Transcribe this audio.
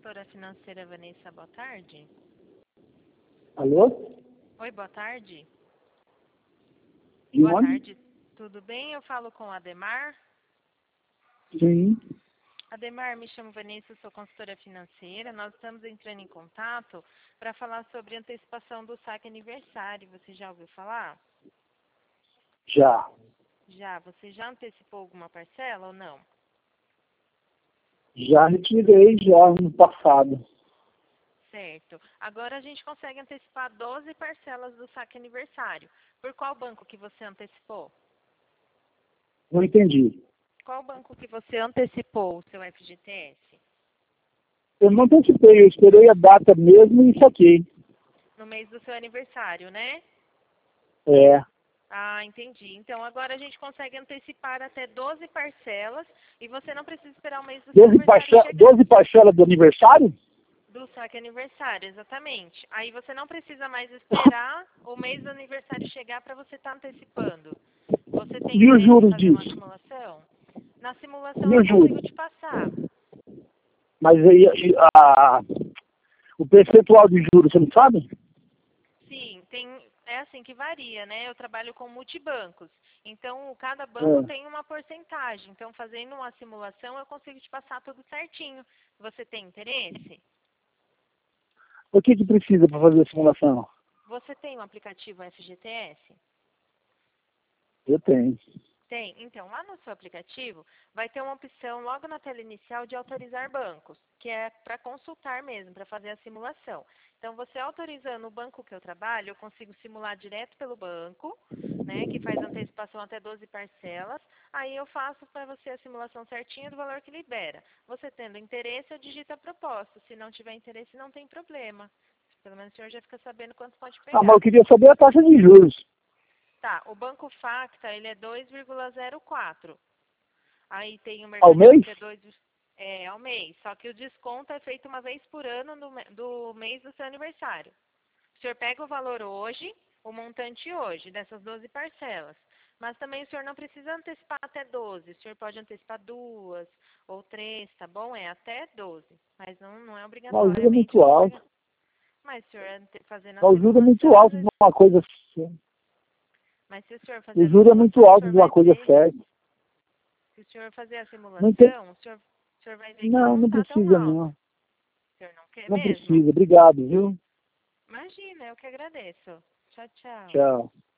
consultora financeira Vanessa, boa tarde. Alô? Oi, boa tarde. De Boa onde? tarde, tudo bem? Eu falo com o Ademar. Sim. Ademar, me chamo Vanessa, sou consultora financeira. Nós estamos entrando em contato para falar sobre antecipação do saque aniversário. Você já ouviu falar? Já. Já. Você já antecipou alguma parcela ou não? Já retirei já no passado. Certo. Agora a gente consegue antecipar 12 parcelas do saque aniversário. Por qual banco que você antecipou? Não entendi. Qual banco que você antecipou o seu FGTS? Eu não antecipei, eu esperei a data mesmo e saquei. No mês do seu aniversário, né? É. Ah, entendi. Então agora a gente consegue antecipar até 12 parcelas e você não precisa esperar o mês do seu aniversário chegar. 12 parcelas do aniversário? Do saque aniversário, exatamente. Aí você não precisa mais esperar o mês do aniversário chegar para você estar antecipando. Você tem E os interesse em juros fazer uma disso? simulação? Na simulação E eu os consigo juros? te passar. Mas aí o percentual de juros, você não sabe? Sim, é assim que varia, né? Eu trabalho com multibancos. Então, cada banco tem uma porcentagem. Então, fazendo uma simulação, eu consigo te passar tudo certinho. Você tem interesse? O que precisa para fazer a simulação? Você tem um aplicativo FGTS? Eu tenho. Tem. Então, lá no seu aplicativo, vai ter uma opção logo na tela inicial de autorizar bancos, que é para consultar mesmo, para fazer a simulação. Então, você autorizando o banco que eu trabalho, eu consigo simular direto pelo banco, né, que faz antecipação até 12 parcelas. Aí eu faço para você a simulação certinha do valor que libera. Você tendo interesse, eu digito a proposta. Se não tiver interesse, não tem problema. Pelo menos o senhor já fica sabendo quanto pode Ah, mas pegar. eu queria saber a taxa de juros. Tá, o Banco Facta, ele é 2,04. Aí tem o Ao Mercadão mês? que é 2 ao mês. Só que o desconto é feito uma vez por ano do mês do seu aniversário. O senhor pega o valor hoje, o montante hoje, dessas 12 parcelas. Mas também o senhor não precisa antecipar até 12. O senhor pode antecipar 2 ou 3, tá bom? É até 12. Mas não é Mas o juro é obrigatoriamente muito você alto. pegar. Mas o senhor fazendo a Mas o juro é muito simulação, às alto de vezes. uma coisa assim. Mas se o senhor fazer O a juro é muito simulação, o alto senhor de uma vai coisa ver. certa. Se o senhor fazer a Não tem... simulação, o senhor vai ver que Não, não não está tão precisa alto. não. O senhor não quer Não mesmo? precisa. Obrigado, viu? Imagina, eu que agradeço. Tchau, tchau. Tchau.